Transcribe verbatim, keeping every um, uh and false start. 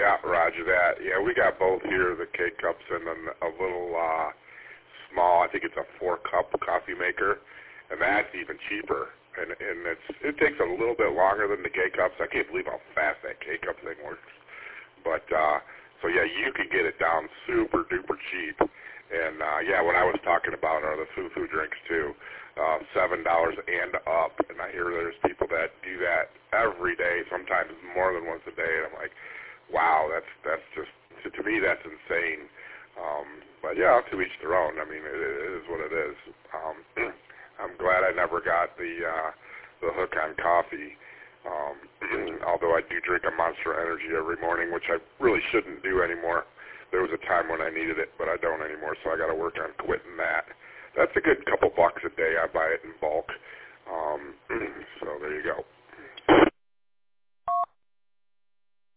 Yeah, roger that. Yeah, we got both here, the K-Cups and then a little uh, small, I think it's a four-cup coffee maker, and that's even cheaper. And, and it's it takes a little bit longer than the K-Cups. I can't believe how fast that K-Cup thing works. But, uh, so, yeah, you can get it down super-duper cheap. And, uh, yeah, what I was talking about are the foo-foo drinks, too. Uh, seven dollars and up. And I hear there's people that do that every day, sometimes more than once a day. And I'm like, wow, that's that's just, to, to me, that's insane. Um, but, yeah, to each their own. I mean, it, it is what it is. Um, I'm glad I never got the uh, the hook on coffee, um, although I do drink a Monster Energy every morning, which I really shouldn't do anymore. There was a time when I needed it, but I don't anymore, so I got to work on quitting that. That's a good couple bucks a day. I buy it in bulk. Um, so there you go.